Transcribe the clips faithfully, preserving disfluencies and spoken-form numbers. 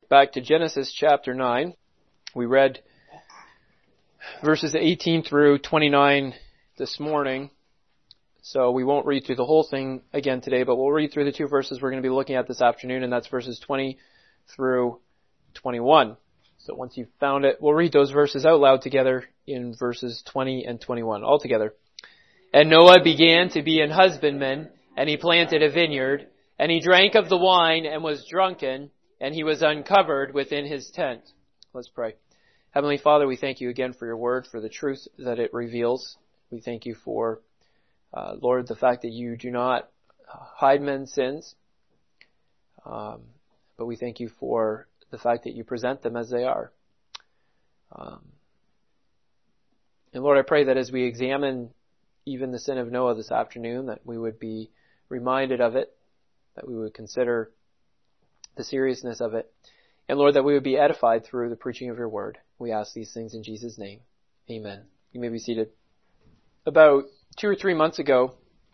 back to Genesis chapter nine. We read verses eighteen through twenty-nine this morning. So we won't read through the whole thing again today, but we'll read through the two verses we're going to be looking at this afternoon, and that's verses twenty through twenty-one. So once you've found it, we'll read those verses out loud together in verses twenty and twenty-one all together. And Noah began to be an husbandman, and he planted a vineyard, and he drank of the wine and was drunken, and he was uncovered within his tent. Let's pray. Heavenly Father, we thank you again for your word, for the truth that it reveals. We thank you for, uh, Lord, the fact that you do not hide men's sins. Um, but we thank you for the fact that you present them as they are. Um, and Lord, I pray that as we examine even the sin of Noah this afternoon, that we would be reminded of it, that we would consider the seriousness of it, and Lord, that we would be edified through the preaching of your word. We ask these things in Jesus' name. Amen. You may be seated. About two or three months ago,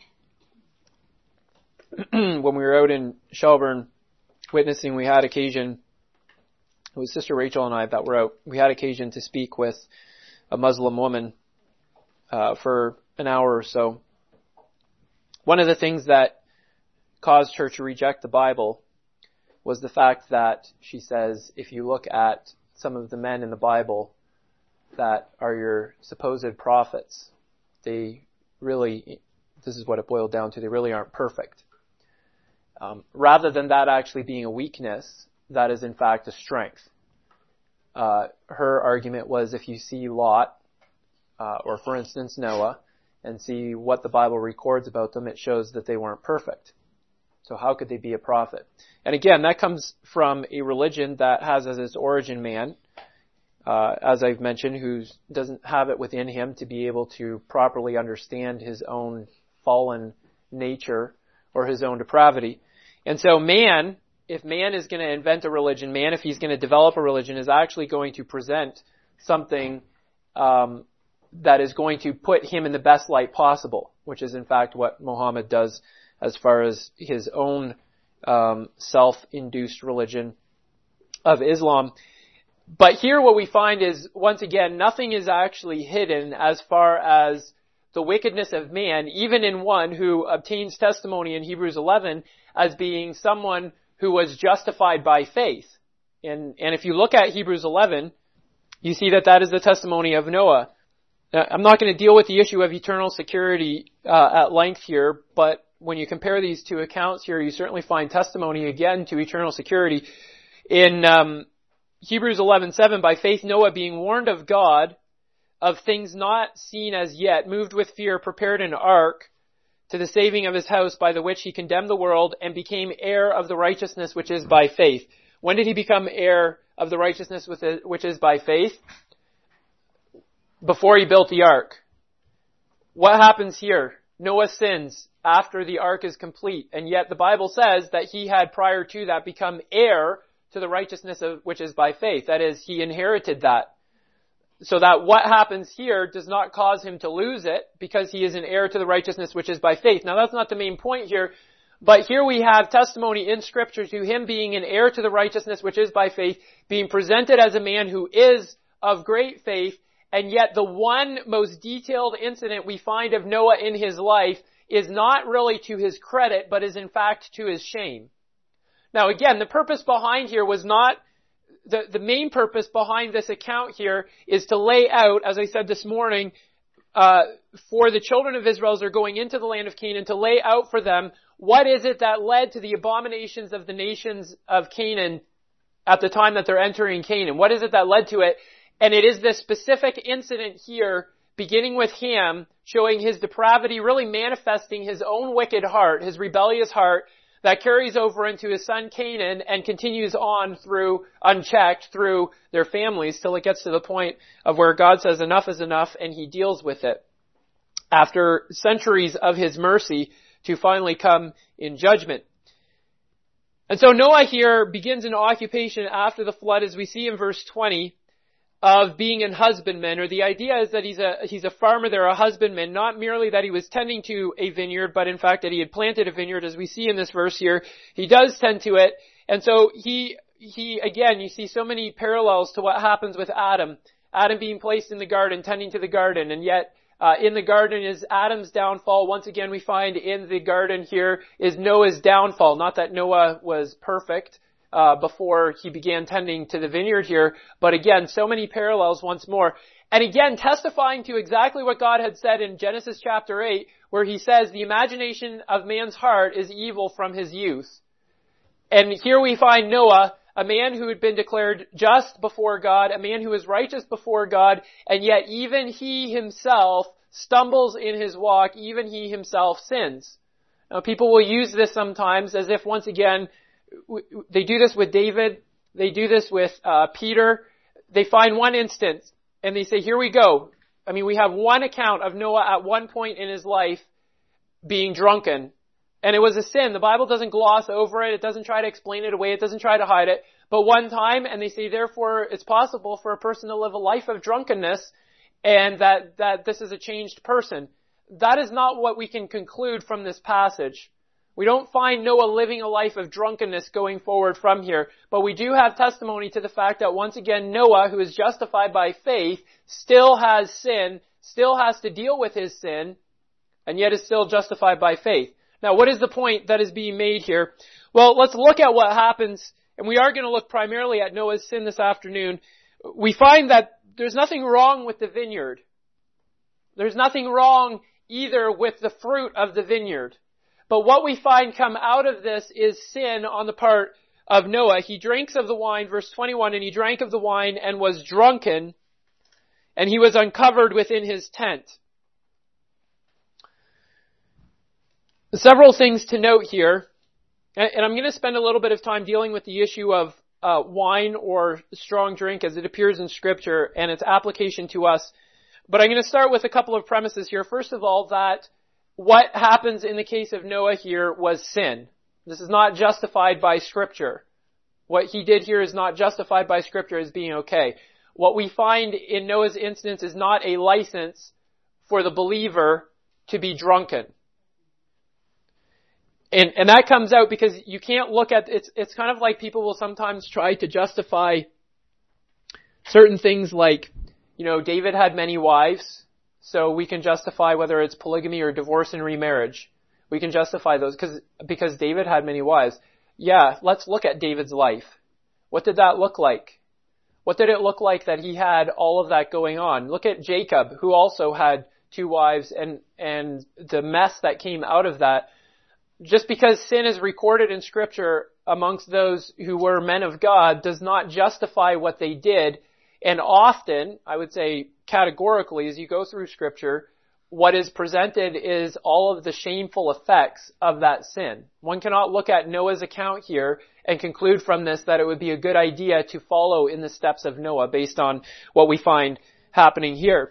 when we were out in Shelburne witnessing, we had occasion, it was Sister Rachel and I that were out, we had occasion to speak with a Muslim woman uh, for an hour or so. One of the things that caused her to reject the Bible was the fact that she says, if you look at some of the men in the Bible that are your supposed prophets, they really, this is what it boiled down to, they really aren't perfect. Um, rather than that actually being a weakness, that is in fact a strength. Uh, her argument was if you see Lot, uh, or for instance Noah, and see what the Bible records about them, it shows that they weren't perfect. So how could they be a prophet? And again, that comes from a religion that has as its origin man, uh, as I've mentioned, who doesn't have it within him to be able to properly understand his own fallen nature or his own depravity. And so man, if man is going to invent a religion, man, if he's going to develop a religion, is actually going to present something um, that is going to put him in the best light possible, which is in fact what Muhammad does as far as his own um, self-induced religion of Islam. But here what we find is, once again, nothing is actually hidden as far as the wickedness of man, even in one who obtains testimony in Hebrews eleven as being someone who was justified by faith. And, and if you look at Hebrews eleven, you see that that is the testimony of Noah. Now, I'm not going to deal with the issue of eternal security uh, at length here, but when you compare these two accounts here, you certainly find testimony again to eternal security. In um, Hebrews eleven seven, by faith Noah, being warned of God of things not seen as yet, moved with fear, prepared an ark to the saving of his house, by the which he condemned the world and became heir of the righteousness which is by faith. When did he become heir of the righteousness which is by faith? Before he built the ark. What happens here? Noah sins after the ark is complete, and yet the Bible says that he had prior to that become heir to the righteousness of, which is by faith. That is, he inherited that. So that what happens here does not cause him to lose it, because he is an heir to the righteousness which is by faith. Now that's not the main point here, but here we have testimony in Scripture to him being an heir to the righteousness which is by faith, being presented as a man who is of great faith, and yet the one most detailed incident we find of Noah in his life is not really to his credit, but is in fact to his shame. Now again, the purpose behind here was not, the, the main purpose behind this account here is to lay out, as I said this morning, uh, for the children of Israel as they're going into the land of Canaan, to lay out for them what is it that led to the abominations of the nations of Canaan at the time that they're entering Canaan. What is it that led to it? And it is this specific incident here, beginning with Ham, showing his depravity, really manifesting his own wicked heart, his rebellious heart, that carries over into his son Canaan and continues on through, unchecked, through their families, till it gets to the point of where God says enough is enough, and he deals with it. After centuries of his mercy, to finally come in judgment. And so Noah here begins an occupation after the flood, as we see in verse twenty, of being an husbandman, or the idea is that he's a he's a farmer there, a husbandman, not merely that he was tending to a vineyard, but in fact that he had planted a vineyard, as we see in this verse here. He does tend to it, and so he he, again, you see so many parallels to what happens with Adam. Adam being placed in the garden, tending to the garden, and yet uh, in the garden is Adam's downfall. Once again, we find in the garden here is Noah's downfall. Not that Noah was perfect uh, before he began tending to the vineyard here, but again, so many parallels once more. And again, testifying to exactly what God had said in Genesis chapter eight, where he says, the imagination of man's heart is evil from his youth. And here we find Noah, a man who had been declared just before God, a man who is righteous before God, and yet even he himself stumbles in his walk, even he himself sins. Now, people will use this sometimes as if, once again, they do this with David, they do this with uh, Peter. They find one instance, and they say, here we go. I mean, we have one account of Noah at one point in his life being drunken. And it was a sin. The Bible doesn't gloss over it. It doesn't try to explain it away. It doesn't try to hide it. But one time, and they say, therefore, it's possible for a person to live a life of drunkenness, and that, that this is a changed person. That is not what we can conclude from this passage. We don't find Noah living a life of drunkenness going forward from here. But we do have testimony to the fact that once again, Noah, who is justified by faith, still has sin, still has to deal with his sin, and yet is still justified by faith. Now, what is the point that is being made here? Well, let's look at what happens, and we are going to look primarily at Noah's sin this afternoon. We find that there's nothing wrong with the vineyard. There's nothing wrong either with the fruit of the vineyard. But what we find come out of this is sin on the part of Noah. He drinks of the wine, verse twenty-one, and he drank of the wine and was drunken, and he was uncovered within his tent. Several things to note here, and I'm going to spend a little bit of time dealing with the issue of uh, wine or strong drink as it appears in Scripture and its application to us. But I'm going to start with a couple of premises here. First of all, that what happens in the case of Noah here was sin. This is not justified by Scripture. What he did here is not justified by Scripture as being okay. What we find in Noah's instance is not a license for the believer to be drunken. And, and that comes out because you can't look at, it's, it's kind of like people will sometimes try to justify certain things like, you know, David had many wives, so we can justify whether it's polygamy or divorce and remarriage. We can justify those because, because David had many wives. Yeah, let's look at David's life. What did that look like? What did it look like that he had all of that going on? Look at Jacob, who also had two wives, and, and the mess that came out of that. Just because sin is recorded in Scripture amongst those who were men of God does not justify what they did. And often, I would say categorically, as you go through Scripture, what is presented is all of the shameful effects of that sin. One cannot look at Noah's account here and conclude from this that it would be a good idea to follow in the steps of Noah based on what we find happening here.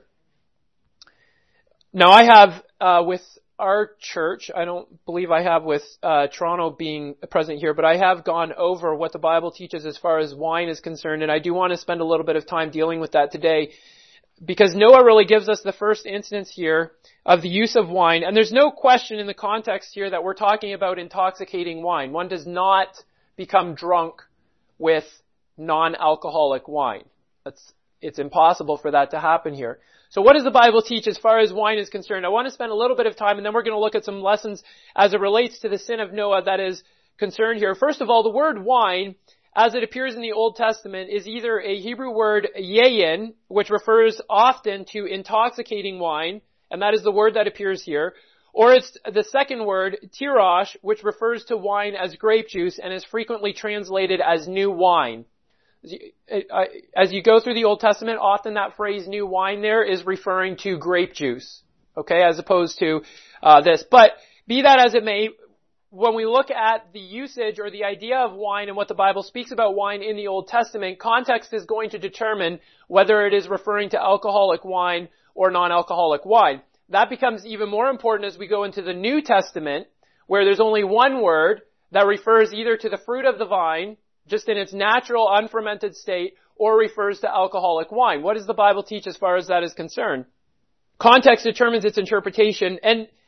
Now, I have uh, with our church, I don't believe I have with uh, Toronto being present here, but I have gone over what the Bible teaches as far as wine is concerned, and I do want to spend a little bit of time dealing with that today, because Noah really gives us the first instance here of the use of wine, and there's no question in the context here that we're talking about intoxicating wine. One does not become drunk with non-alcoholic wine. That's, it's impossible for that to happen here. So what does the Bible teach as far as wine is concerned? I want to spend a little bit of time, and then we're going to look at some lessons as it relates to the sin of Noah that is concerned here. First of all, the word wine, as it appears in the Old Testament, is either a Hebrew word yayin, which refers often to intoxicating wine, and that is the word that appears here, or it's the second word, tirosh, which refers to wine as grape juice and is frequently translated as new wine. As you go through the Old Testament, often that phrase new wine there is referring to grape juice, okay, as opposed to uh, this. But be that as it may, when we look at the usage or the idea of wine and what the Bible speaks about wine in the Old Testament, context is going to determine whether it is referring to alcoholic wine or non-alcoholic wine. That becomes even more important as we go into the New Testament, where there's only one word that refers either to the fruit of the vine, just in its natural, unfermented state, or refers to alcoholic wine. What does the Bible teach as far as that is concerned? Context determines its interpretation, and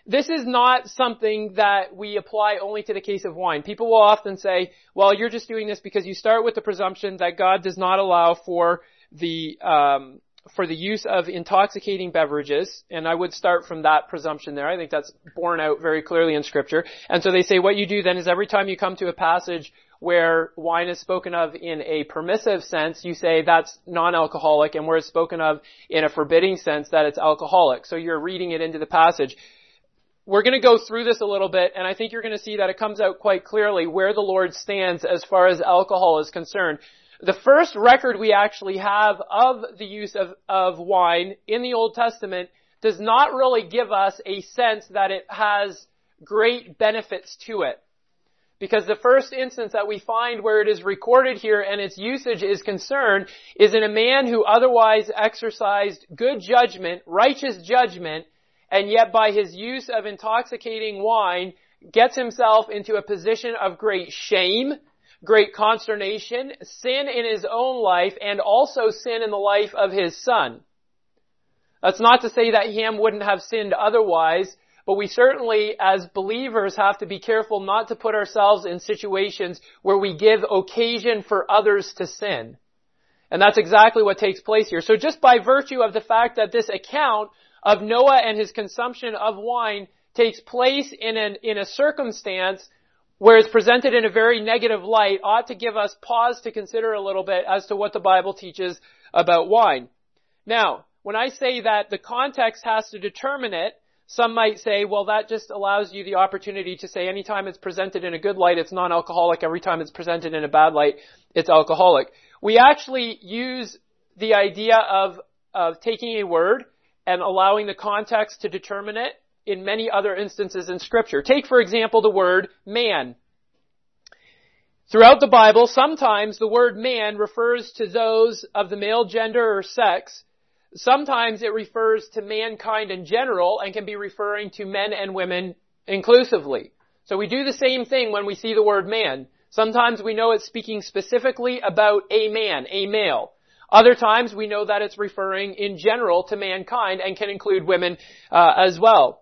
this is not something that we apply only to the case of wine. People will often say, well, you're just doing this because you start with the presumption that God does not allow for the, um, for the use of intoxicating beverages. And I would start from that presumption there. I think that's borne out very clearly in Scripture. And so they say what you do then is every time you come to a passage where wine is spoken of in a permissive sense, you say that's non-alcoholic, and where it's spoken of in a forbidding sense, that it's alcoholic. So you're reading it into the passage. We're going to go through this a little bit, and I think you're going to see that it comes out quite clearly where the Lord stands as far as alcohol is concerned. The first record we actually have of the use of, of wine in the Old Testament does not really give us a sense that it has great benefits to it. Because the first instance that we find where it is recorded here and its usage is concerned is in a man who otherwise exercised good judgment, righteous judgment, and yet by his use of intoxicating wine gets himself into a position of great shame, great consternation, sin in his own life, and also sin in the life of his son. That's not to say that Ham wouldn't have sinned otherwise, but we certainly, as believers, have to be careful not to put ourselves in situations where we give occasion for others to sin. And that's exactly what takes place here. So just by virtue of the fact that this account of Noah and his consumption of wine takes place in an, in a circumstance where it's presented in a very negative light ought to give us pause to consider a little bit as to what the Bible teaches about wine. Now, when I say that the context has to determine it, some might say, well, that just allows you the opportunity to say anytime it's presented in a good light, it's non-alcoholic. Every time it's presented in a bad light, it's alcoholic. We actually use the idea of, of taking a word and allowing the context to determine it in many other instances in Scripture. Take, for example, the word man. Throughout the Bible, sometimes the word man refers to those of the male gender or sex. Sometimes it refers to mankind in general and can be referring to men and women inclusively. So we do the same thing when we see the word man. Sometimes we know it's speaking specifically about a man, a male. Other times we know that it's referring in general to mankind and can include women uh, as well.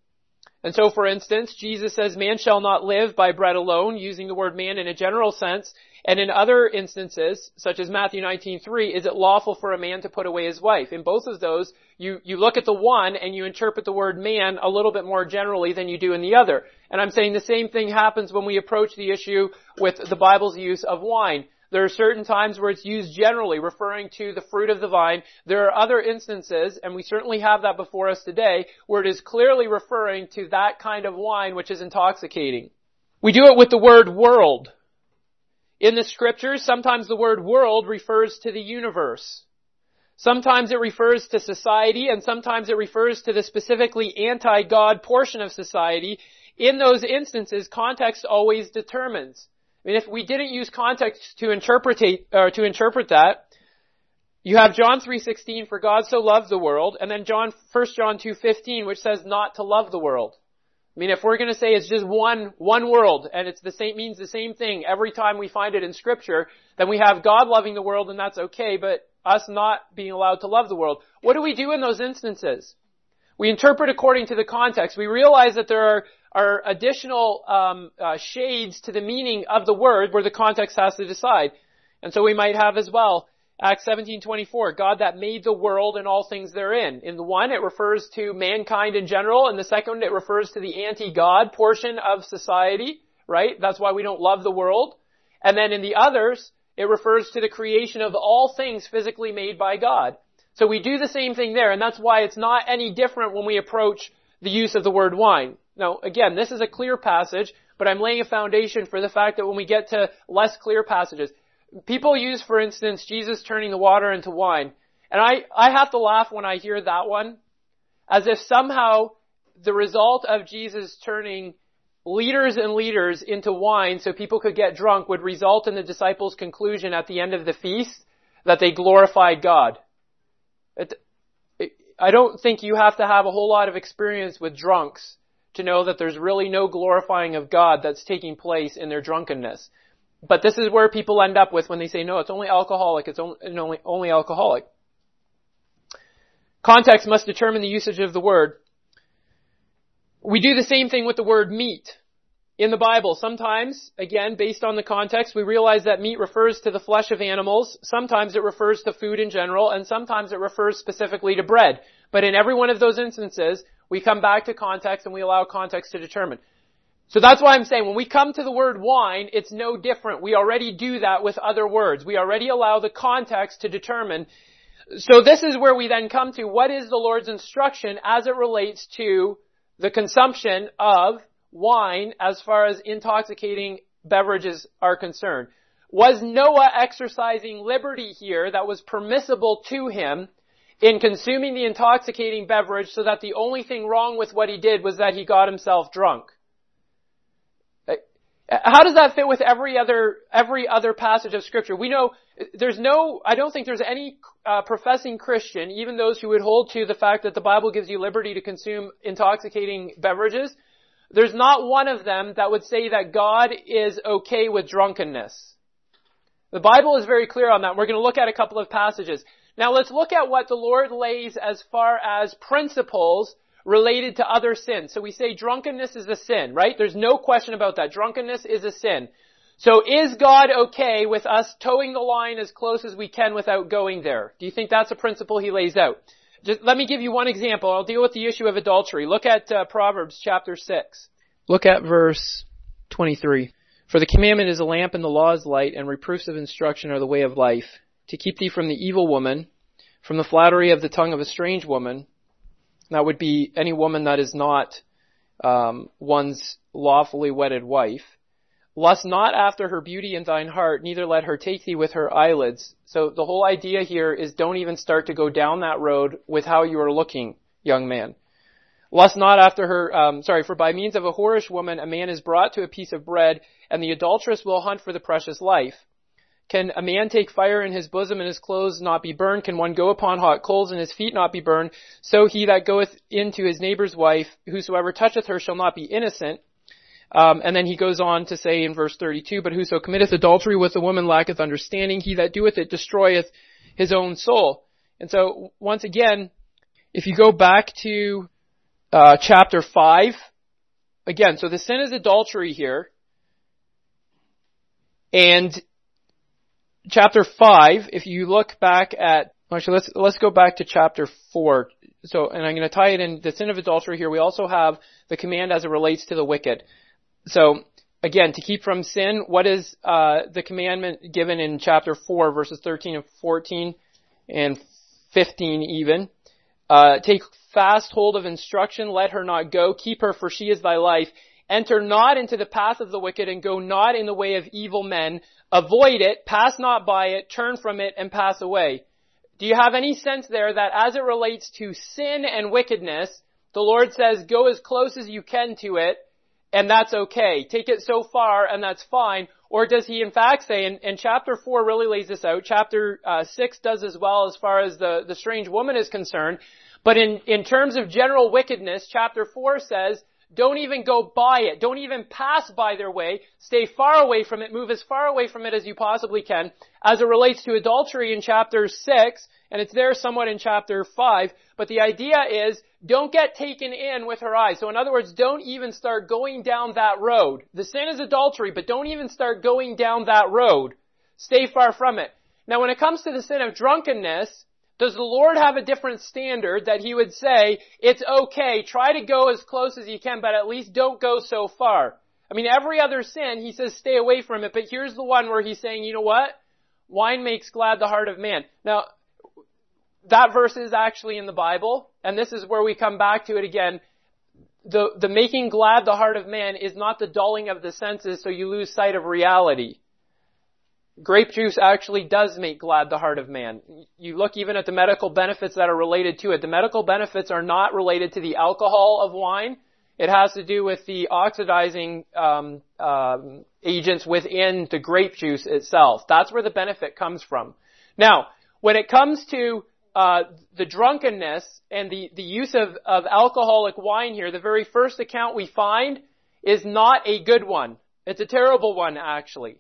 And so, for instance, Jesus says, man shall not live by bread alone, using the word man in a general sense. And in other instances, such as Matthew nineteen three, is it lawful for a man to put away his wife? In both of those, you, you look at the one and you interpret the word man a little bit more generally than you do in the other. And I'm saying the same thing happens when we approach the issue with the Bible's use of wine. There are certain times where it's used generally, referring to the fruit of the vine. There are other instances, and we certainly have that before us today, where it is clearly referring to that kind of wine which is intoxicating. We do it with the word world. In the Scriptures, sometimes the word world refers to the universe. Sometimes it refers to society, and sometimes it refers to the specifically anti-God portion of society. In those instances, context always determines. I mean, if we didn't use context to interpret, or to interpret that, you have John three sixteen, for God so loved the world, and then John, First John two fifteen, which says not to love the world. I mean, if we're going to say it's just one, one world, and it's the same, means the same thing every time we find it in Scripture, then we have God loving the world, and that's okay, but us not being allowed to love the world. What do we do in those instances? We interpret according to the context. We realize that there are are additional um, uh, shades to the meaning of the word where the context has to decide. And so we might have as well Acts seventeen twenty-four, God that made the world and all things therein. In the one, it refers to mankind in general. In the second, it refers to the anti-God portion of society, right? That's why we don't love the world. And then in the others, it refers to the creation of all things physically made by God. So we do the same thing there, and that's why it's not any different when we approach the use of the word wine. Now, again, this is a clear passage, but I'm laying a foundation for the fact that when we get to less clear passages, people use, for instance, Jesus turning the water into wine. And I, I have to laugh when I hear that one, as if somehow the result of Jesus turning liters and liters into wine so people could get drunk would result in the disciples' conclusion at the end of the feast that they glorified God. It, it, I don't think you have to have a whole lot of experience with drunks to know that there's really no glorifying of God that's taking place in their drunkenness. But this is where people end up with when they say, no, it's only alcoholic, it's only, only alcoholic. Context must determine the usage of the word. We do the same thing with the word meat. In the Bible, sometimes, again, based on the context, we realize that meat refers to the flesh of animals. Sometimes it refers to food in general, and sometimes it refers specifically to bread. But in every one of those instances, we come back to context and we allow context to determine. So that's why I'm saying when we come to the word wine, it's no different. We already do that with other words. We already allow the context to determine. So this is where we then come to what is the Lord's instruction as it relates to the consumption of wine as far as intoxicating beverages are concerned. Was Noah exercising liberty here that was permissible to him in consuming the intoxicating beverage so that the only thing wrong with what he did was that he got himself drunk? How does that fit with every other, every other passage of Scripture? We know there's no, I don't think there's any uh, professing Christian, even those who would hold to the fact that the Bible gives you liberty to consume intoxicating beverages. There's not one of them that would say that God is okay with drunkenness. The Bible is very clear on that. We're going to look at a couple of passages. Now let's look at what the Lord lays as far as principles related to other sins. So we say drunkenness is a sin, right? There's no question about that. Drunkenness is a sin. So is God okay with us towing the line as close as we can without going there? Do you think that's a principle he lays out? Just let me give you one example. I'll deal with the issue of adultery. Look at uh, Proverbs chapter six. Look at verse twenty-three. For the commandment is a lamp and the law is light, and reproofs of instruction are the way of life, to keep thee from the evil woman, from the flattery of the tongue of a strange woman. That would be any woman that is not um, one's lawfully wedded wife. Lust not after her beauty in thine heart, neither let her take thee with her eyelids. So the whole idea here is don't even start to go down that road with how you are looking, young man. Lust not after her, um, sorry, for by means of a whorish woman a man is brought to a piece of bread, and the adulteress will hunt for the precious life. Can a man take fire in his bosom and his clothes not be burned? Can one go upon hot coals and his feet not be burned? So he that goeth into his neighbor's wife, whosoever toucheth her shall not be innocent. Um, and then he goes on to say in verse thirty-two, but whoso committeth adultery with a woman lacketh understanding. He that doeth it destroyeth his own soul. And so once again, if you go back to uh, chapter five, again, so the sin is adultery here. And chapter five, if you look back at, actually let's, let's go back to chapter four. So, and I'm going to tie it in the sin of adultery here. We also have the command as it relates to the wicked. So, again, to keep from sin, what is, uh, the commandment given in chapter four, verses thirteen and fourteen and fifteen even? Uh, take fast hold of instruction, let her not go, keep her for she is thy life. Enter not into the path of the wicked and go not in the way of evil men. Avoid it, pass not by it, turn from it, and pass away. Do you have any sense there that as it relates to sin and wickedness, the Lord says go as close as you can to it, and that's okay. Take it so far, and that's fine. Or does he in fact say, and, and chapter four really lays this out, chapter uh, six does as well as far as the, the strange woman is concerned, but in, in terms of general wickedness, chapter four says, don't even go by it. Don't even pass by their way. Stay far away from it. Move as far away from it as you possibly can. As it relates to adultery in chapter six, and it's there somewhat in chapter five, but the idea is don't get taken in with her eyes. So in other words, don't even start going down that road. The sin is adultery, but don't even start going down that road. Stay far from it. Now when it comes to the sin of drunkenness, does the Lord have a different standard that he would say, it's okay, try to go as close as you can, but at least don't go so far? I mean, every other sin, he says stay away from it, but here's the one where he's saying, you know what? Wine makes glad the heart of man. Now, that verse is actually in the Bible, and this is where we come back to it again. The, the making glad the heart of man is not the dulling of the senses so you lose sight of reality. Grape juice actually does make glad the heart of man. You look even at the medical benefits that are related to it. The medical benefits are not related to the alcohol of wine. It has to do with the oxidizing um, um, agents within the grape juice itself. That's where the benefit comes from. Now, when it comes to uh the drunkenness and the, the use of, of alcoholic wine here, the very first account we find is not a good one. It's a terrible one, actually.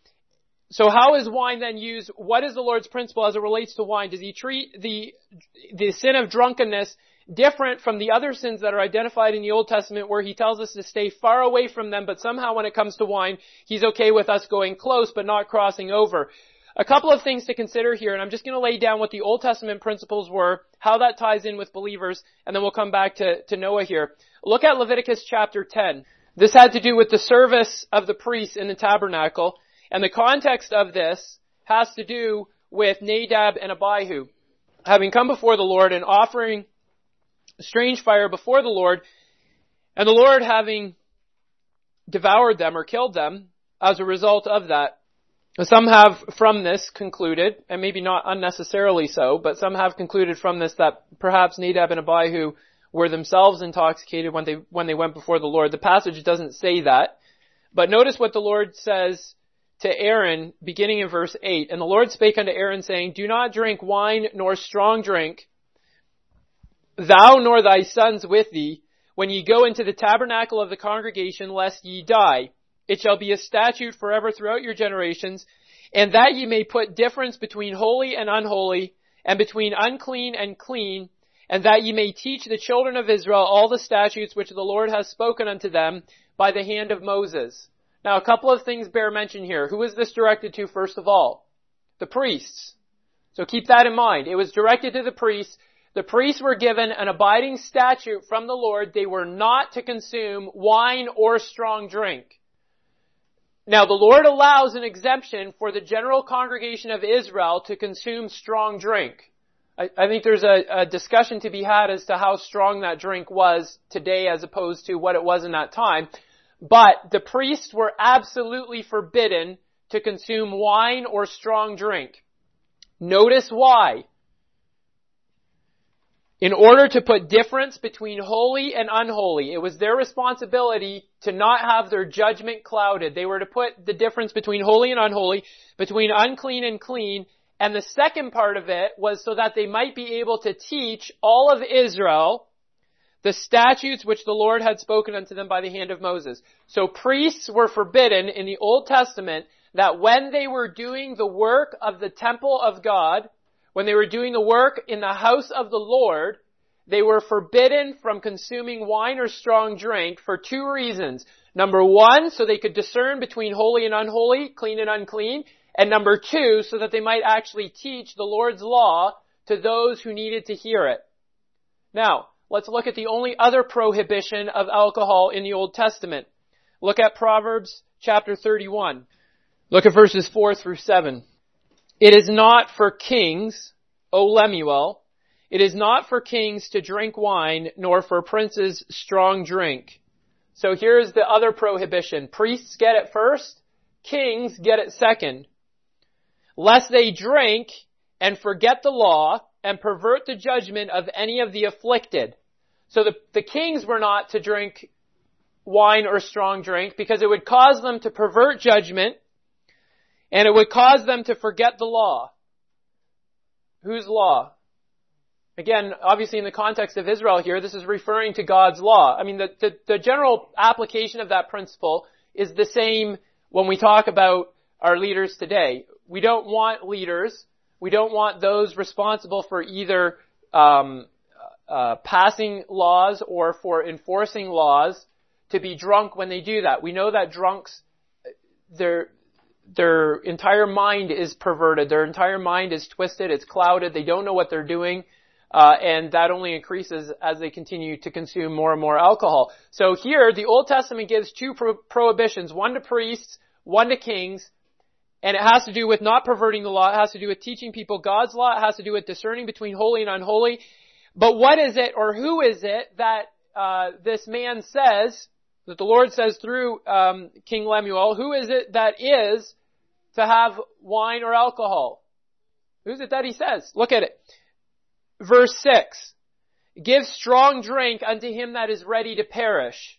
So how is wine then used? What is the Lord's principle as it relates to wine? Does he treat the the sin of drunkenness different from the other sins that are identified in the Old Testament where he tells us to stay far away from them, but somehow when it comes to wine, he's okay with us going close but not crossing over. A couple of things to consider here, and I'm just going to lay down what the Old Testament principles were, how that ties in with believers, and then we'll come back to, to Noah here. Look at Leviticus chapter ten. This had to do with the service of the priests in the tabernacle, and the context of this has to do with Nadab and Abihu having come before the Lord and offering strange fire before the Lord, and the Lord having devoured them or killed them as a result of that. Some have from this concluded, and maybe not unnecessarily so, but some have concluded from this that perhaps Nadab and Abihu were themselves intoxicated when they when they went before the Lord. The passage doesn't say that, but notice what the Lord says to Aaron beginning in verse eight. And the Lord spake unto Aaron, saying, Do not drink wine nor strong drink, thou nor thy sons with thee, when ye go into the tabernacle of the congregation, lest ye die. It shall be a statute forever throughout your generations, and that ye may put difference between holy and unholy, and between unclean and clean, and that ye may teach the children of Israel all the statutes which the Lord has spoken unto them by the hand of Moses. Now, a couple of things bear mention here. Who is this directed to, first of all? The priests. So keep that in mind. It was directed to the priests. The priests were given an abiding statute from the Lord. They were not to consume wine or strong drink. Now, the Lord allows an exemption for the general congregation of Israel to consume strong drink. I, I think there's a, a discussion to be had as to how strong that drink was today as opposed to what it was in that time. But the priests were absolutely forbidden to consume wine or strong drink. Notice why. In order to put difference between holy and unholy, it was their responsibility to not have their judgment clouded. They were to put the difference between holy and unholy, between unclean and clean. And the second part of it was so that they might be able to teach all of Israel the statutes which the Lord had spoken unto them by the hand of Moses. So priests were forbidden in the Old Testament that when they were doing the work of the temple of God, when they were doing the work in the house of the Lord, they were forbidden from consuming wine or strong drink for two reasons. Number one, so they could discern between holy and unholy, clean and unclean. And number two, so that they might actually teach the Lord's law to those who needed to hear it. Now, let's look at the only other prohibition of alcohol in the Old Testament. Look at Proverbs chapter thirty-one. Look at verses four through seven. It is not for kings, O Lemuel, it is not for kings to drink wine, nor for princes strong drink. So here's the other prohibition. Priests get it first, kings get it second. Lest they drink and forget the law and pervert the judgment of any of the afflicted. So the, the kings were not to drink wine or strong drink because it would cause them to pervert judgment and it would cause them to forget the law. Whose law? Again, obviously in the context of Israel here, this is referring to God's law. I mean, the, the, the general application of that principle is the same when we talk about our leaders today. We don't want leaders. We don't want those responsible for either um, uh, passing laws or for enforcing laws to be drunk when they do that. We know that drunks, their their entire mind is perverted. Their entire mind is twisted. It's clouded. They don't know what they're doing. Uh, and that only increases as they continue to consume more and more alcohol. So here, the Old Testament gives two pro- prohibitions, one to priests, one to kings. And it has to do with not perverting the law. It has to do with teaching people God's law. It has to do with discerning between holy and unholy. But what is it, or who is it, that uh this man says, that the Lord says through um King Lemuel, who is it that is to have wine or alcohol? Who's it that he says? Look at it. Verse six. Give strong drink unto him that is ready to perish.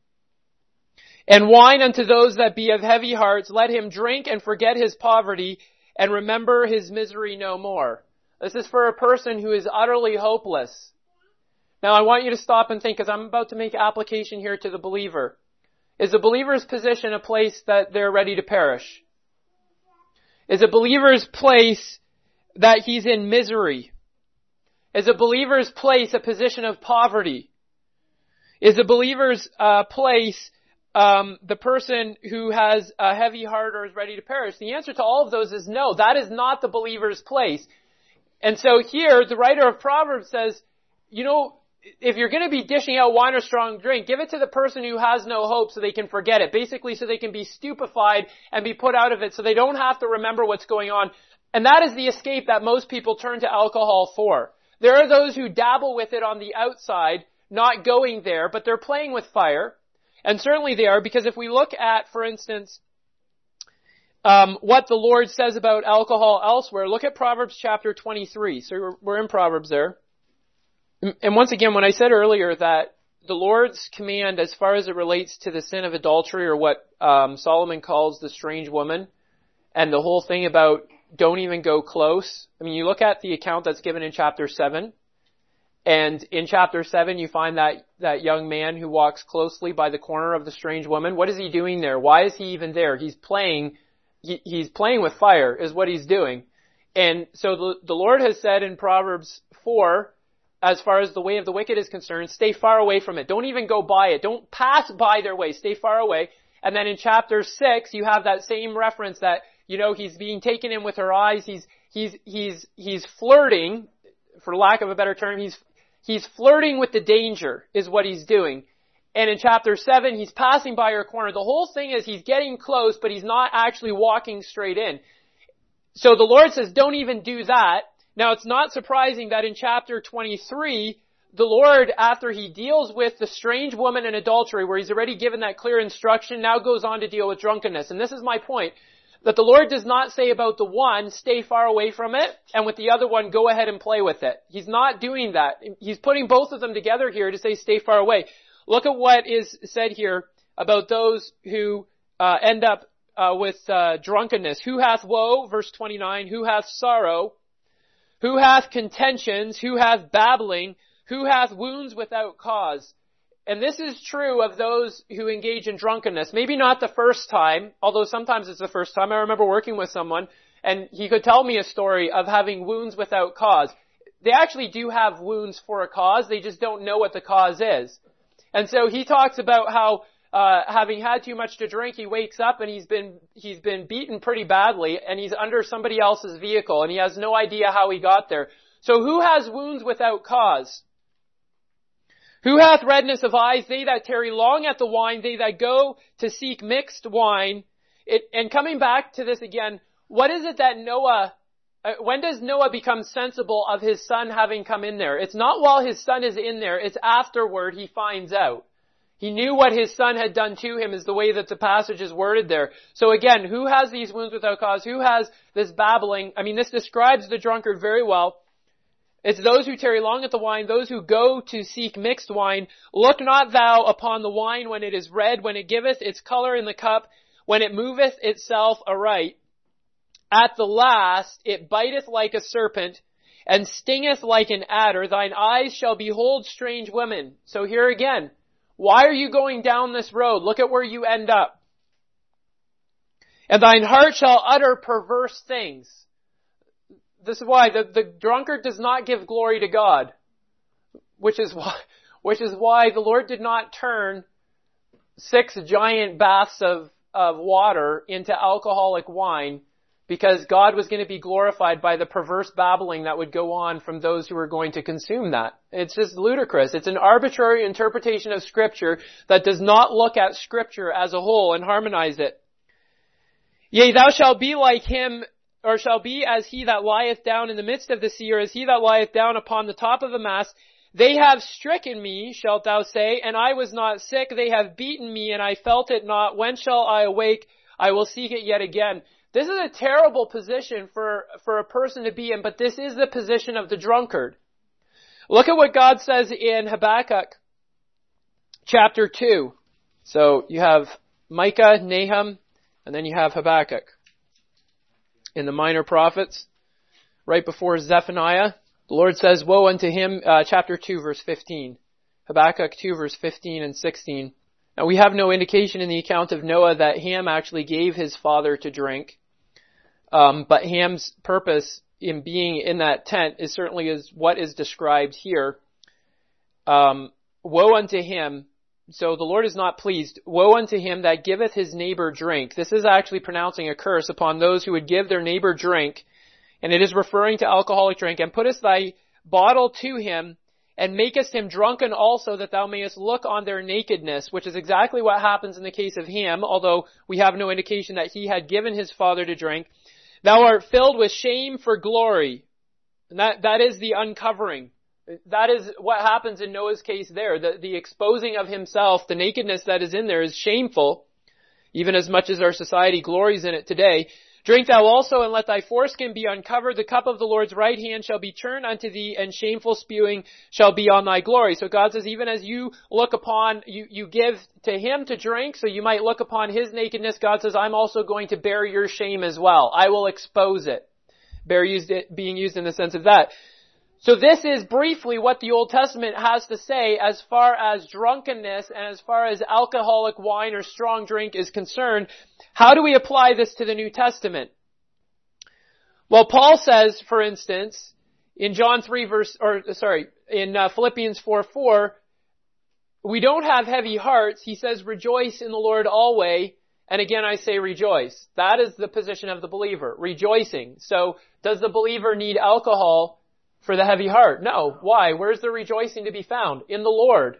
And wine unto those that be of heavy hearts, let him drink and forget his poverty and remember his misery no more. This is for a person who is utterly hopeless. Now I want you to stop and think, because I'm about to make application here to the believer. Is the believer's position a place that they're ready to perish? Is a believer's place that he's in misery? Is a believer's place a position of poverty? Is a believer's uh, place um, the person who has a heavy heart or is ready to perish? The answer to all of those is no. That is not the believer's place. And so here, the writer of Proverbs says, you know, if you're going to be dishing out wine or strong drink, give it to the person who has no hope so they can forget it. Basically, so they can be stupefied and be put out of it so they don't have to remember what's going on. And that is the escape that most people turn to alcohol for. There are those who dabble with it on the outside, not going there, but they're playing with fire. And certainly they are, because if we look at, for instance, um, what the Lord says about alcohol elsewhere, look at Proverbs chapter twenty-three. So we're, we're in Proverbs there. And once again, when I said earlier that the Lord's command as far as it relates to the sin of adultery, or what um, Solomon calls the strange woman, and the whole thing about don't even go close. I mean, you look at the account that's given in chapter seven, and in chapter seven you find that, that young man who walks closely by the corner of the strange woman. What is he doing there? Why is he even there? He's playing, he, he's playing with fire is what he's doing. And so the, the Lord has said in Proverbs four, as far as the way of the wicked is concerned, stay far away from it. Don't even go by it. Don't pass by their way. Stay far away. And then in chapter six, you have that same reference that, you know, he's being taken in with her eyes. He's, he's, he's, he's flirting, for lack of a better term. He's, he's flirting with the danger is what he's doing. And in chapter seven, he's passing by her corner. The whole thing is he's getting close, but he's not actually walking straight in. So the Lord says, don't even do that. Now, it's not surprising that in chapter twenty-three, the Lord, after he deals with the strange woman and adultery, where he's already given that clear instruction, now goes on to deal with drunkenness. And this is my point, that the Lord does not say about the one, stay far away from it, and with the other one, go ahead and play with it. He's not doing that. He's putting both of them together here to say stay far away. Look at what is said here about those who uh, end up uh, with uh, drunkenness. Who hath woe, verse twenty-nine, who hath sorrow? Who hath contentions? Who hath babbling? Who hath wounds without cause? And this is true of those who engage in drunkenness. Maybe not the first time, although sometimes it's the first time. I remember working with someone, and he could tell me a story of having wounds without cause. They actually do have wounds for a cause. They just don't know what the cause is. And so he talks about how Uh, having had too much to drink, he wakes up and he's been, he's been beaten pretty badly, and he's under somebody else's vehicle, and he has no idea how he got there. So who has wounds without cause? Who hath redness of eyes? They that tarry long at the wine, they that go to seek mixed wine. It, and coming back to this again, what is it that Noah, uh, when does Noah become sensible of his son having come in there? It's not while his son is in there, it's afterward he finds out. He knew what his son had done to him, is the way that the passage is worded there. So again, who has these wounds without cause? Who has this babbling? I mean, this describes the drunkard very well. It's those who tarry long at the wine, those who go to seek mixed wine. Look not thou upon the wine when it is red, when it giveth its color in the cup, when it moveth itself aright. At the last it biteth like a serpent, and stingeth like an adder. Thine eyes shall behold strange women. So here again, why are you going down this road? Look at where you end up. And thine heart shall utter perverse things. This is why the, the drunkard does not give glory to God. Which is why, which is why the Lord did not turn six giant baths of, of water into alcoholic wine, because God was going to be glorified by the perverse babbling that would go on from those who were going to consume that. It's just ludicrous. It's an arbitrary interpretation of Scripture that does not look at Scripture as a whole and harmonize it. Yea, thou shalt be like him, or shall be as he that lieth down in the midst of the sea, or as he that lieth down upon the top of a mast. They have stricken me, shalt thou say, and I was not sick. They have beaten me, and I felt it not. When shall I awake? I will seek it yet again. This is a terrible position for, for a person to be in, but this is the position of the drunkard. Look at what God says in Habakkuk chapter two. So you have Micah, Nahum, and then you have Habakkuk. In the minor prophets, right before Zephaniah, the Lord says, woe unto him, uh, chapter two, verse fifteen. Habakkuk two, verse fifteen and sixteen. Now we have no indication in the account of Noah that Ham actually gave his father to drink. Um, but Ham's purpose him being in that tent is certainly is what is described here. Um, woe unto him. So the Lord is not pleased. Woe unto him that giveth his neighbor drink. This is actually pronouncing a curse upon those who would give their neighbor drink. And it is referring to alcoholic drink. And puttest thy bottle to him, and makest him drunken also, that thou mayest look on their nakedness, which is exactly what happens in the case of him, although we have no indication that he had given his father to drink. Thou art filled with shame for glory. And that, that is the uncovering. That is what happens in Noah's case there. The, the exposing of himself, the nakedness that is in there is shameful, even as much as our society glories in it today. Drink thou also, and let thy foreskin be uncovered. The cup of the Lord's right hand shall be turned unto thee, and shameful spewing shall be on thy glory. So God says, even as you look upon, you, you give to him to drink, so you might look upon his nakedness, God says, I'm also going to bear your shame as well. I will expose it. Bear used it, being used in the sense of that. So this is briefly what the Old Testament has to say as far as drunkenness and as far as alcoholic wine or strong drink is concerned. How do we apply this to the New Testament? Well, Paul says, for instance, in John three verse, or sorry, in uh, Philippians four four, we don't have heavy hearts. He says, rejoice in the Lord always. And again, I say rejoice. That is the position of the believer, rejoicing. So does the believer need alcohol for the heavy heart? No. Why? Where's the rejoicing to be found? In the Lord.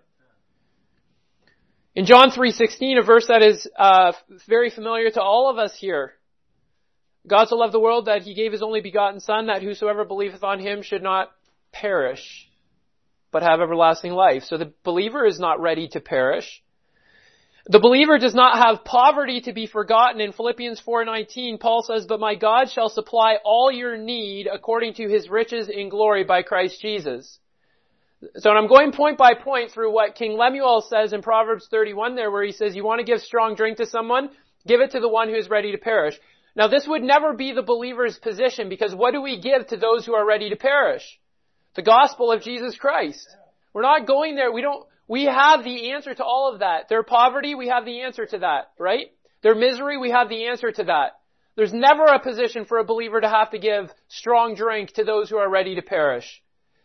In John three sixteen, a verse that is uh very familiar to all of us here. God so loved the world that he gave his only begotten Son, that whosoever believeth on him should not perish, but have everlasting life. So the believer is not ready to perish. The believer does not have poverty to be forgotten. In Philippians four nineteen, Paul says, but my God shall supply all your need according to his riches in glory by Christ Jesus. So and I'm going point by point through what King Lemuel says in Proverbs thirty-one there, where he says, you want to give strong drink to someone? Give it to the one who is ready to perish. Now this would never be the believer's position, because what do we give to those who are ready to perish? The gospel of Jesus Christ. We're not going there. We don't, we have the answer to all of that. Their poverty, we have the answer to that, right? Their misery, we have the answer to that. There's never a position for a believer to have to give strong drink to those who are ready to perish.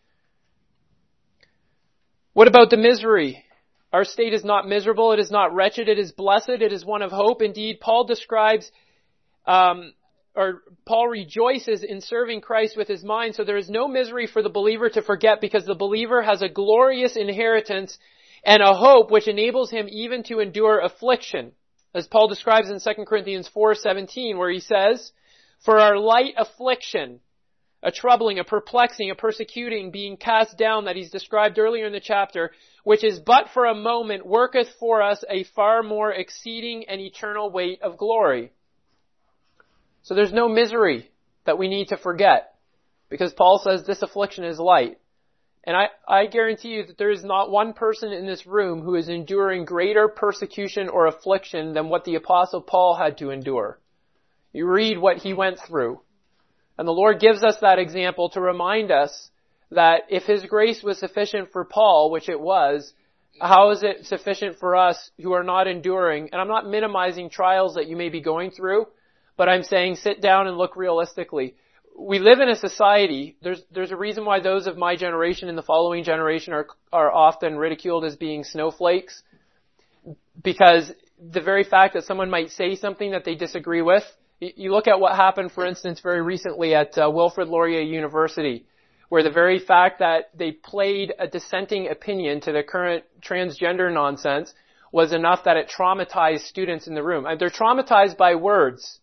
What about the misery? Our state is not miserable. It is not wretched. It is blessed. It is one of hope. Indeed, Paul describes, um, or Paul rejoices in serving Christ with his mind. So there is no misery for the believer to forget, because the believer has a glorious inheritance and a hope which enables him even to endure affliction. As Paul describes in Second Corinthians four seventeen, where he says, for our light affliction, a troubling, a perplexing, a persecuting, being cast down, that he's described earlier in the chapter, which is but for a moment, worketh for us a far more exceeding and eternal weight of glory. So there's no misery that we need to forget, because Paul says this affliction is light. And I, I guarantee you that there is not one person in this room who is enduring greater persecution or affliction than what the Apostle Paul had to endure. You read what he went through. And the Lord gives us that example to remind us that if his grace was sufficient for Paul, which it was, how is it sufficient for us who are not enduring? And I'm not minimizing trials that you may be going through, but I'm saying sit down and look realistically. We live in a society, there's there's a reason why those of my generation and the following generation are are often ridiculed as being snowflakes, because the very fact that someone might say something that they disagree with. You look at what happened, for instance, very recently at uh, Wilfrid Laurier University, where the very fact that they played a dissenting opinion to the current transgender nonsense was enough that it traumatized students in the room. And they're traumatized by words.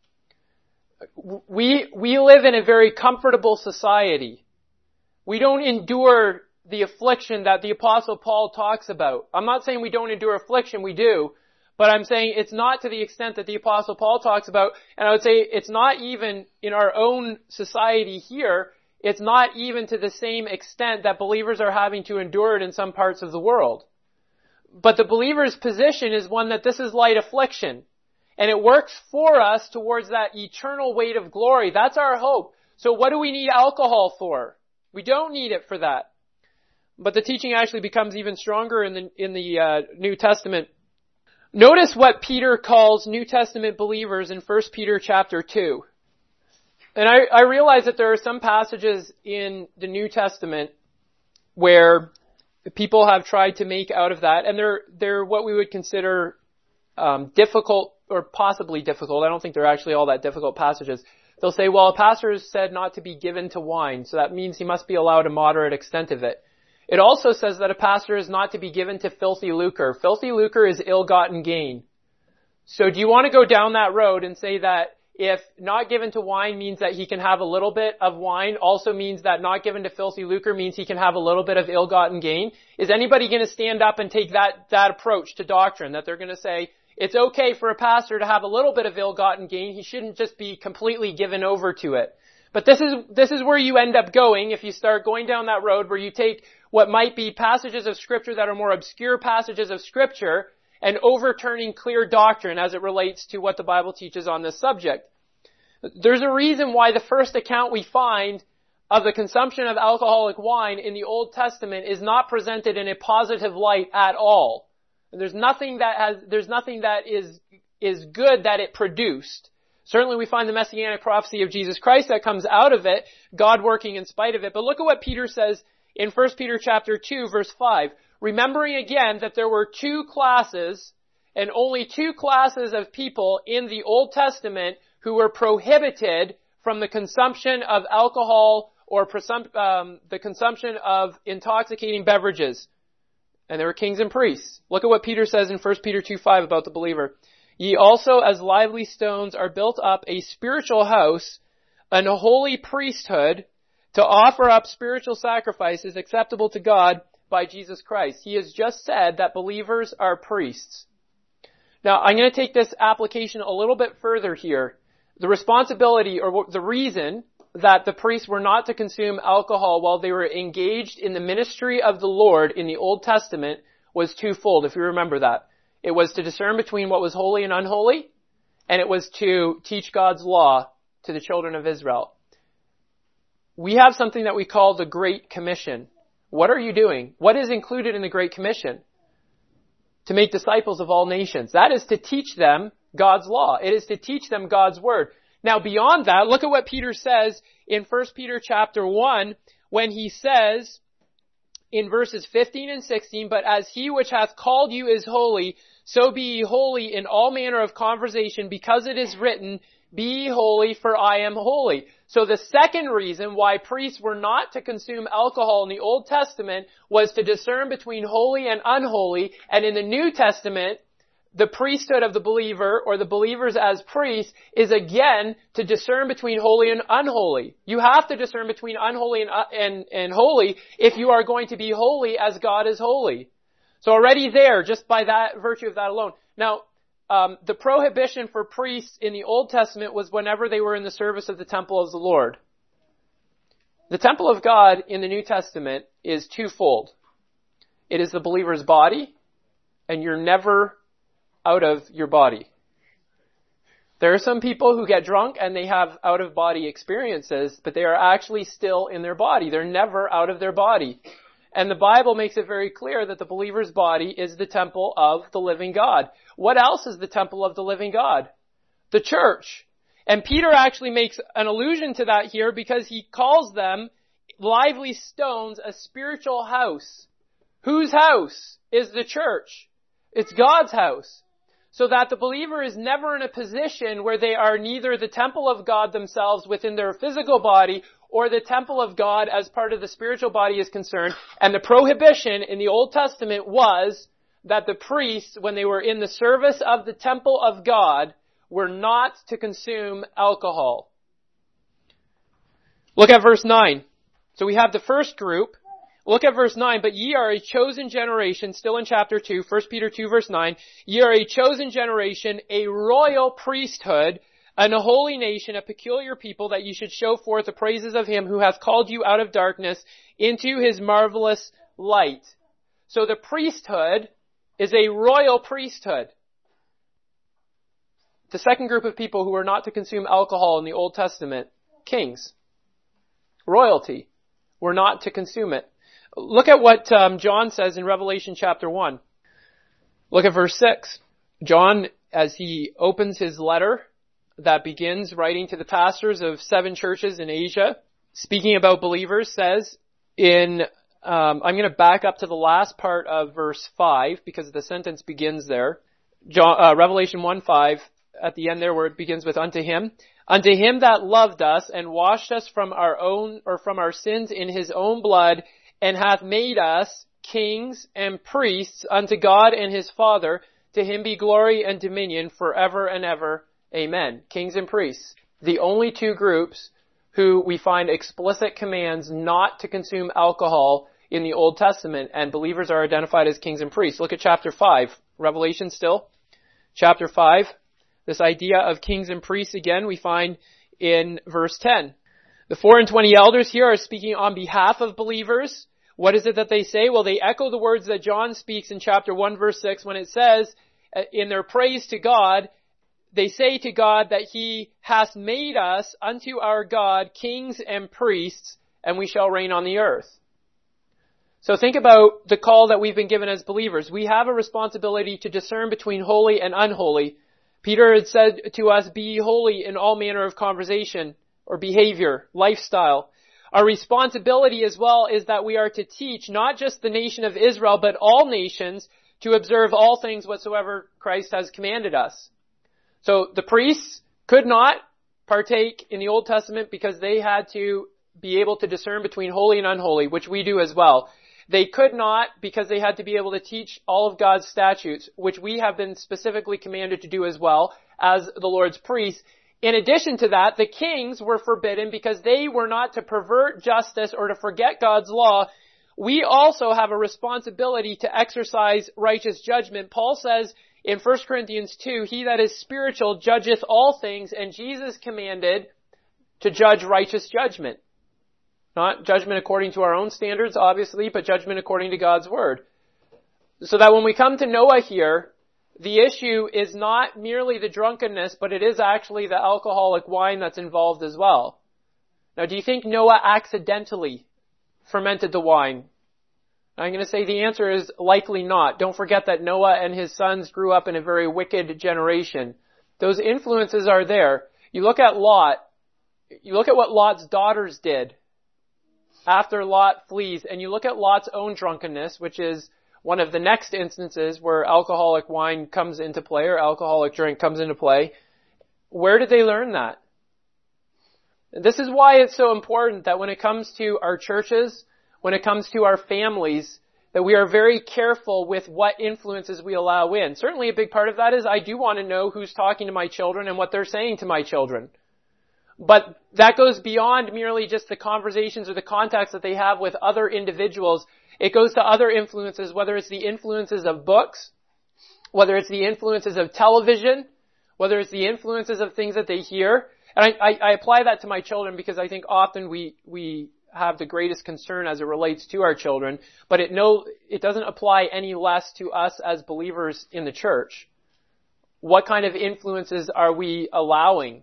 We, we live in a very comfortable society. We don't endure the affliction that the Apostle Paul talks about. I'm not saying we don't endure affliction, we do. But I'm saying it's not to the extent that the Apostle Paul talks about. And I would say it's not even in our own society here. It's not even to the same extent that believers are having to endure it in some parts of the world. But the believer's position is one that this is light affliction. And it works for us towards that eternal weight of glory. That's our hope. So what do we need alcohol for? We don't need it for that. But the teaching actually becomes even stronger in the, in the uh, New Testament. Notice what Peter calls New Testament believers in First Peter chapter two. And I, I realize that there are some passages in the New Testament where people have tried to make out of that, and they're, they're what we would consider um, difficult or possibly difficult. I don't think they're actually all that difficult passages. They'll say, well, a pastor has said not to be given to wine, so that means he must be allowed a moderate extent of it. It also says that a pastor is not to be given to filthy lucre. Filthy lucre is ill-gotten gain. So do you want to go down that road and say that if not given to wine means that he can have a little bit of wine, also means that not given to filthy lucre means he can have a little bit of ill-gotten gain? Is anybody going to stand up and take that, that approach to doctrine, that they're going to say, it's okay for a pastor to have a little bit of ill-gotten gain, he shouldn't just be completely given over to it? But this is, this is where you end up going if you start going down that road where you take what might be passages of Scripture that are more obscure passages of Scripture and overturning clear doctrine as it relates to what the Bible teaches on this subject. There's a reason why the first account we find of the consumption of alcoholic wine in the Old Testament is not presented in a positive light at all. And there's nothing that has, there's nothing that is, is good that it produced. Certainly we find the messianic prophecy of Jesus Christ that comes out of it, God working in spite of it. But look at what Peter says in First Peter chapter two, verse five. Remembering again that there were two classes, and only two classes of people in the Old Testament who were prohibited from the consumption of alcohol or presum- um, the consumption of intoxicating beverages. And they were kings and priests. Look at what Peter says in First Peter two five about the believer. Ye also as lively stones are built up a spiritual house, an holy priesthood, to offer up spiritual sacrifices acceptable to God by Jesus Christ. He has just said that believers are priests. Now, I'm going to take this application a little bit further here. The responsibility or the reason that the priests were not to consume alcohol while they were engaged in the ministry of the Lord in the Old Testament was twofold, if you remember that. It was to discern between what was holy and unholy, and it was to teach God's law to the children of Israel. We have something that we call the Great Commission. What are you doing? What is included in the Great Commission? To make disciples of all nations. That is to teach them God's law. It is to teach them God's word. Now beyond that, look at what Peter says in First Peter chapter one when he says in verses fifteen and sixteen, but as he which hath called you is holy, so be ye holy in all manner of conversation, because it is written, be ye holy, for I am holy. So the second reason why priests were not to consume alcohol in the Old Testament was to discern between holy and unholy. And in the New Testament, the priesthood of the believer, or the believers as priests, is again to discern between holy and unholy. You have to discern between unholy and, and, and holy if you are going to be holy as God is holy. So already there, just by that virtue of that alone. Now, Um, the prohibition for priests in the Old Testament was whenever they were in the service of the temple of the Lord. The temple of God in the New Testament is twofold. It is the believer's body, and you're never out of your body. There are some people who get drunk and they have out-of-body experiences, but they are actually still in their body. They're never out of their body. And the Bible makes it very clear that the believer's body is the temple of the living God. What else is the temple of the living God? The church. And Peter actually makes an allusion to that here because he calls them lively stones, a spiritual house. Whose house is the church? It's God's house. So that the believer is never in a position where they are neither the temple of God themselves within their physical body or the temple of God as part of the spiritual body is concerned. And the prohibition in the Old Testament was that the priests, when they were in the service of the temple of God, were not to consume alcohol. Look at verse nine. So we have the first group. Look at verse nine. But ye are a chosen generation, still in chapter two, First Peter two, verse nine. Ye are a chosen generation, a royal priesthood, and a holy nation, a peculiar people, that ye should show forth the praises of him who hath called you out of darkness into his marvelous light. So the priesthood is a royal priesthood. The second group of people who were not to consume alcohol in the Old Testament, kings, royalty, were not to consume it. Look at what um, John says in Revelation chapter one. Look at verse six. John, as he opens his letter that begins writing to the pastors of seven churches in Asia, speaking about believers, says in, um, I'm going to back up to the last part of verse five because the sentence begins there. John, uh, Revelation one five, at the end there where it begins with unto him. Unto him that loved us and washed us from our own, or from our sins in his own blood, and hath made us kings and priests unto God and his Father. To him be glory and dominion forever and ever. Amen. Kings and priests. The only two groups who we find explicit commands not to consume alcohol in the Old Testament, and believers are identified as kings and priests. Look at chapter five. Revelation still. Chapter five. This idea of kings and priests again we find in verse ten. The four and twenty elders here are speaking on behalf of believers. What is it that they say? Well, they echo the words that John speaks in chapter one verse six when it says, in their praise to God, they say to God that he hath made us unto our God kings and priests, and we shall reign on the earth. So think about the call that we've been given as believers. We have a responsibility to discern between holy and unholy. Peter had said to us, be ye holy in all manner of conversation or behavior, lifestyle. Our responsibility as well is that we are to teach not just the nation of Israel, but all nations to observe all things whatsoever Christ has commanded us. So the priests could not partake in the Old Testament because they had to be able to discern between holy and unholy, which we do as well. They could not because they had to be able to teach all of God's statutes, which we have been specifically commanded to do as well as the Lord's priests. In addition to that, the kings were forbidden because they were not to pervert justice or to forget God's law. We also have a responsibility to exercise righteous judgment. Paul says in First Corinthians two, he that is spiritual judgeth all things, and Jesus commanded to judge righteous judgment. Not judgment according to our own standards, obviously, but judgment according to God's word. So that when we come to Noah here, the issue is not merely the drunkenness, but it is actually the alcoholic wine that's involved as well. Now, do you think Noah accidentally fermented the wine? I'm going to say the answer is likely not. Don't forget that Noah and his sons grew up in a very wicked generation. Those influences are there. You look at Lot, you look at what Lot's daughters did after Lot flees, and you look at Lot's own drunkenness, which is one of the next instances where alcoholic wine comes into play or alcoholic drink comes into play. Where did they learn that? This is why it's so important that when it comes to our churches, when it comes to our families, that we are very careful with what influences we allow in. Certainly a big part of that is I do want to know who's talking to my children and what they're saying to my children. But that goes beyond merely just the conversations or the contacts that they have with other individuals. It goes to other influences, whether it's the influences of books, whether it's the influences of television, whether it's the influences of things that they hear. And I, I, I apply that to my children because I think often we, we have the greatest concern as it relates to our children, but it no, it doesn't apply any less to us as believers in the church. What kind of influences are we allowing?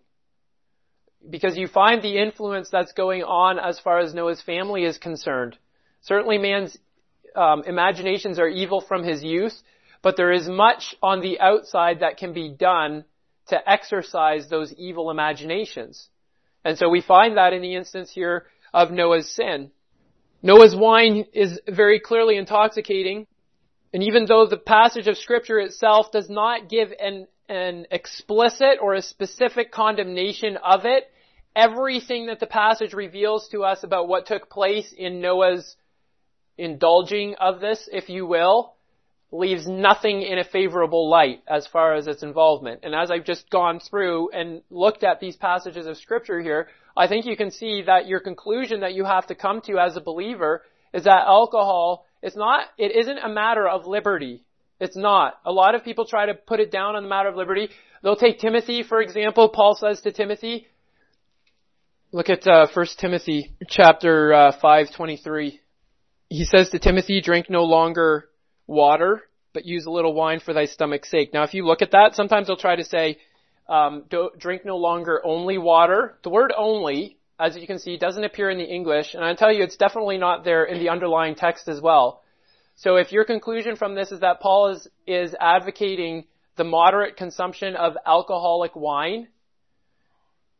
Because you find the influence that's going on as far as Noah's family is concerned. Certainly man's um, imaginations are evil from his youth, but there is much on the outside that can be done to exercise those evil imaginations. And so we find that in the instance here of Noah's sin. Noah's wine is very clearly intoxicating. And even though the passage of Scripture itself does not give an, an explicit or a specific condemnation of it, everything that the passage reveals to us about what took place in Noah's indulging of this, if you will, leaves nothing in a favorable light as far as its involvement. And as I've just gone through and looked at these passages of Scripture here, I think you can see that your conclusion that you have to come to as a believer is that alcohol is not, it isn't a matter of liberty. It's not. A lot of people try to put it down on the matter of liberty. They'll take Timothy, for example. Paul says to Timothy, look at uh, First Timothy chapter uh, five twenty-three. He says to Timothy, drink no longer water, but use a little wine for thy stomach's sake. Now, if you look at that, sometimes they'll try to say, um, don't, drink no longer only water. The word only, as you can see, doesn't appear in the English, and I tell you, it's definitely not there in the underlying text as well. So if your conclusion from this is that Paul is, is advocating the moderate consumption of alcoholic wine,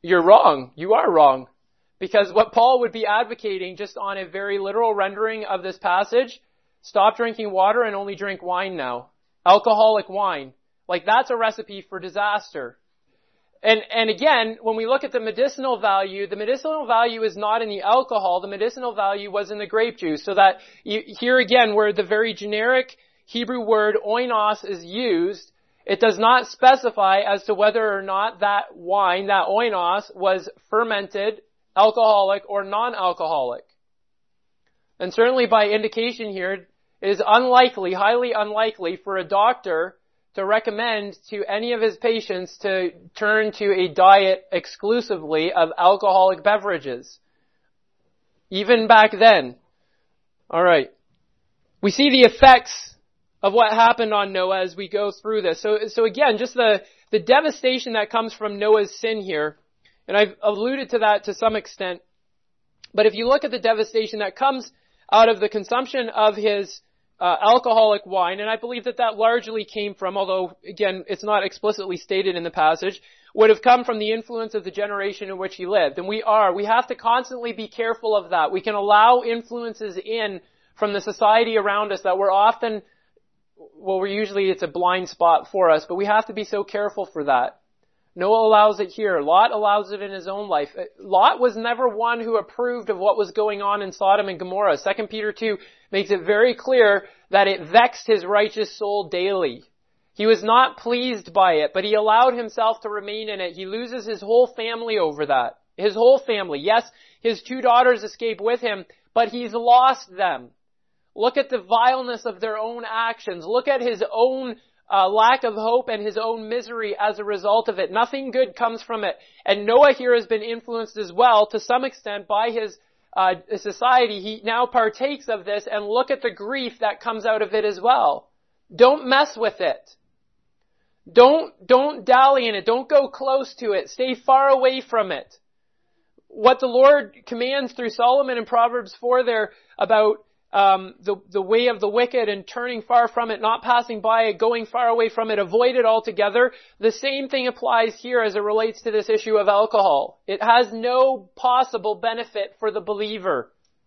you're wrong. You are wrong. Because what Paul would be advocating, just on a very literal rendering of this passage, stop drinking water and only drink wine now. Alcoholic wine. Like, that's a recipe for disaster. And, and again, when we look at the medicinal value, the medicinal value is not in the alcohol. The medicinal value was in the grape juice. So that you, here again, where the very generic Hebrew word oinos is used, it does not specify as to whether or not that wine, that oinos, was fermented, alcoholic, or non-alcoholic. And certainly by indication here, it is unlikely, highly unlikely for a doctor to recommend to any of his patients to turn to a diet exclusively of alcoholic beverages. Even back then. Alright. We see the effects of what happened on Noah as we go through this. So, so again, just the, the devastation that comes from Noah's sin here. And I've alluded to that to some extent. But if you look at the devastation that comes out of the consumption of his uh, alcoholic wine, and I believe that that largely came from, although again, it's not explicitly stated in the passage, would have come from the influence of the generation in which he lived. And we are. We have to constantly be careful of that. We can allow influences in from the society around us that we're often, well, we're usually, it's a blind spot for us, but we have to be so careful for that. Noah allows it here. Lot allows it in his own life. Lot was never one who approved of what was going on in Sodom and Gomorrah. Second Peter two makes it very clear that it vexed his righteous soul daily. He was not pleased by it, but he allowed himself to remain in it. He loses his whole family over that. His whole family. Yes, his two daughters escape with him, but he's lost them. Look at the vileness of their own actions. Look at his own Uh, lack of hope and his own misery as a result of it. Nothing good comes from it. And Noah here has been influenced as well, to some extent, by his uh, society. He now partakes of this, and look at the grief that comes out of it as well. Don't mess with it. Don't, don't dally in it. Don't go close to it. Stay far away from it. What the Lord commands through Solomon in Proverbs four there about Um, the, the way of the wicked and turning far from it, not passing by it, going far away from it, avoid it altogether. The same thing applies here as it relates to this issue of alcohol. It has no possible benefit for the believer.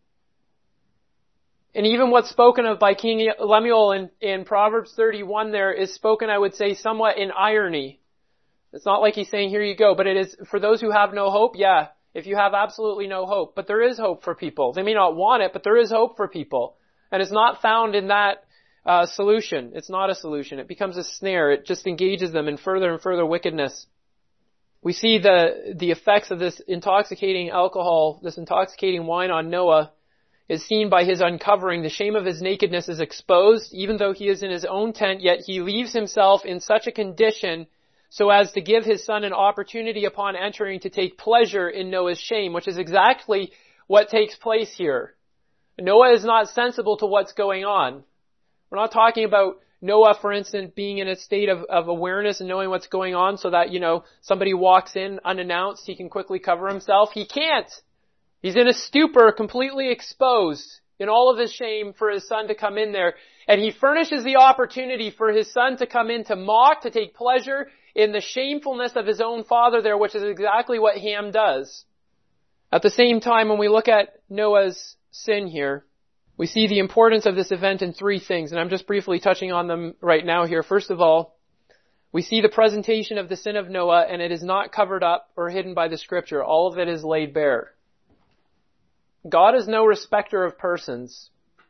And even what's spoken of by King Lemuel in, in Proverbs thirty-one there is spoken, I would say, somewhat in irony. It's not like he's saying, here you go, but it is for those who have no hope, yeah. If you have absolutely no hope, but there is hope for people. They may not want it, but there is hope for people. And it's not found in that uh, solution. It's not a solution. It becomes a snare. It just engages them in further and further wickedness. We see the, the effects of this intoxicating alcohol, this intoxicating wine on Noah is seen by his uncovering. The shame of his nakedness is exposed, even though he is in his own tent, yet he leaves himself in such a condition so as to give his son an opportunity upon entering to take pleasure in Noah's shame, which is exactly what takes place here. Noah is not sensible to what's going on. We're not talking about Noah, for instance, being in a state of, of awareness and knowing what's going on so that, you know, somebody walks in unannounced, he can quickly cover himself. He can't. He's in a stupor, completely exposed in all of his shame for his son to come in there. And he furnishes the opportunity for his son to come in to mock, to take pleasure in the shamefulness of his own father there, which is exactly what Ham does. At the same time, when we look at Noah's sin here, we see the importance of this event in three things, and I'm just briefly touching on them right now here. First of all, we see the presentation of the sin of Noah, and it is not covered up or hidden by the Scripture. All of it is laid bare. God is no respecter of persons.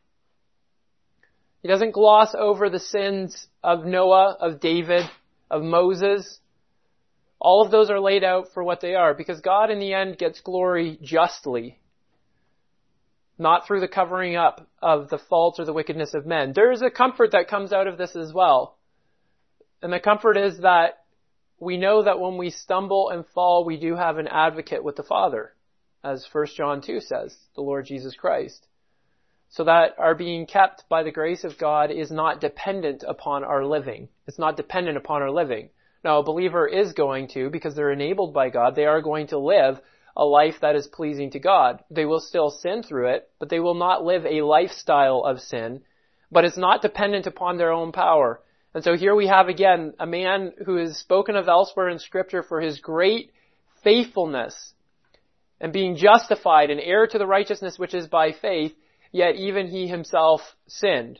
He doesn't gloss over the sins of Noah, of David, of Moses. All of those are laid out for what they are, because God in the end gets glory justly, not through the covering up of the faults or the wickedness of men. There is a comfort that comes out of this as well. And the comfort is that we know that when we stumble and fall, we do have an advocate with the Father, as First John two says, the Lord Jesus Christ. So that our being kept by the grace of God is not dependent upon our living. It's not dependent upon our living. Now, a believer is going to, because they're enabled by God, they are going to live a life that is pleasing to God. They will still sin through it, but they will not live a lifestyle of sin. But it's not dependent upon their own power. And so here we have again a man who is spoken of elsewhere in Scripture for his great faithfulness and being justified and heir to the righteousness which is by faith, yet even he himself sinned.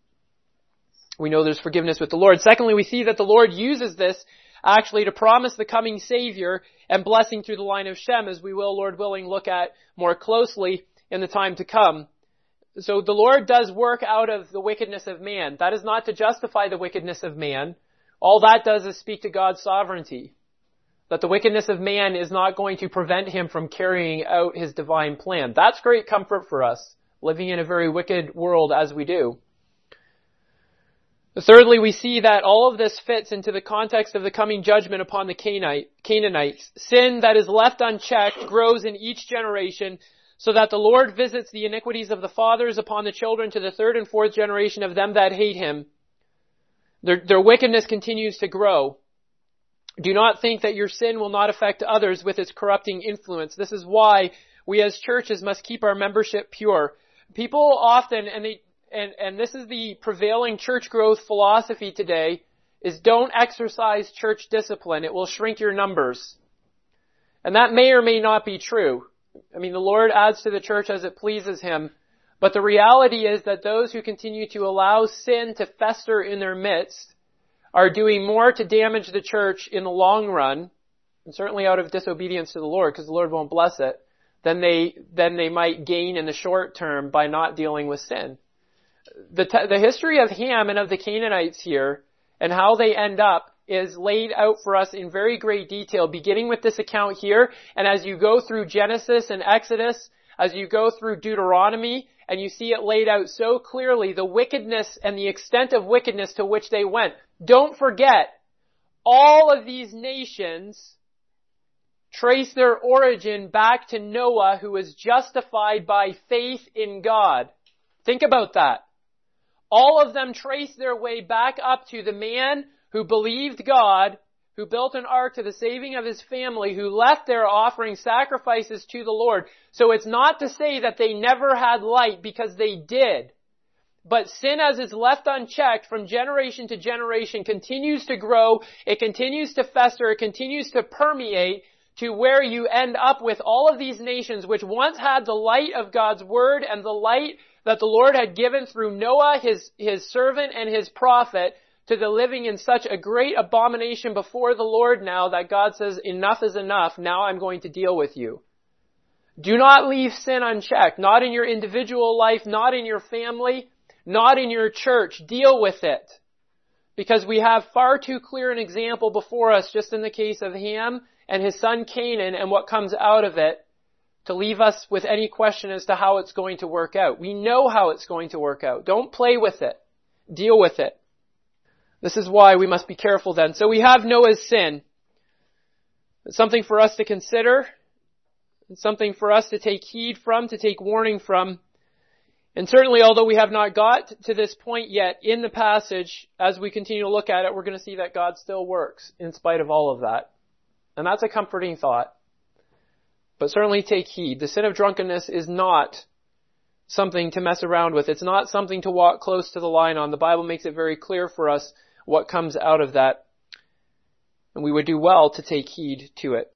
We know there's forgiveness with the Lord. Secondly, we see that the Lord uses this actually to promise the coming Savior and blessing through the line of Shem, as we will, Lord willing, look at more closely in the time to come. So the Lord does work out of the wickedness of man. That is not to justify the wickedness of man. All that does is speak to God's sovereignty. That the wickedness of man is not going to prevent him from carrying out his divine plan. That's great comfort for us, living in a very wicked world as we do. Thirdly, we see that all of this fits into the context of the coming judgment upon the Canaanites. Sin that is left unchecked grows in each generation, so that the Lord visits the iniquities of the fathers upon the children to the third and fourth generation of them that hate him. Their, their wickedness continues to grow. Do not think that your sin will not affect others with its corrupting influence. This is why we as churches must keep our membership pure. People often, and they, and, and this is the prevailing church growth philosophy today, is don't exercise church discipline. It will shrink your numbers. And that may or may not be true. I mean, the Lord adds to the church as it pleases him. But the reality is that those who continue to allow sin to fester in their midst are doing more to damage the church in the long run, and certainly out of disobedience to the Lord, because the Lord won't bless it, than they, than they might gain in the short term by not dealing with sin. The, t- the history of Ham and of the Canaanites here, and how they end up, is laid out for us in very great detail, beginning with this account here, and as you go through Genesis and Exodus, as you go through Deuteronomy, and you see it laid out so clearly, the wickedness and the extent of wickedness to which they went. Don't forget, all of these nations trace their origin back to Noah, who was justified by faith in God. Think about that. All of them trace their way back up to the man who believed God, who built an ark to the saving of his family, who left there offering sacrifices to the Lord. So it's not to say that they never had light, because they did. But sin, as is left unchecked from generation to generation, continues to grow, it continues to fester, it continues to permeate to where you end up with all of these nations which once had the light of God's word and the light that the Lord had given through Noah, his, his servant and his prophet, to the living in such a great abomination before the Lord now that God says, enough is enough, now I'm going to deal with you. Do not leave sin unchecked, not in your individual life, not in your family, not in your church. Deal with it. Because we have far too clear an example before us, just in the case of Ham and his son Canaan and what comes out of it, to leave us with any question as to how it's going to work out. We know how it's going to work out. Don't play with it. Deal with it. This is why we must be careful then. So we have Noah's sin. It's something for us to consider. It's something for us to take heed from, to take warning from. And certainly, although we have not got to this point yet in the passage, as we continue to look at it, we're going to see that God still works in spite of all of that. And that's a comforting thought. But certainly take heed. The sin of drunkenness is not something to mess around with. It's not something to walk close to the line on. The Bible makes it very clear for us what comes out of that. And we would do well to take heed to it.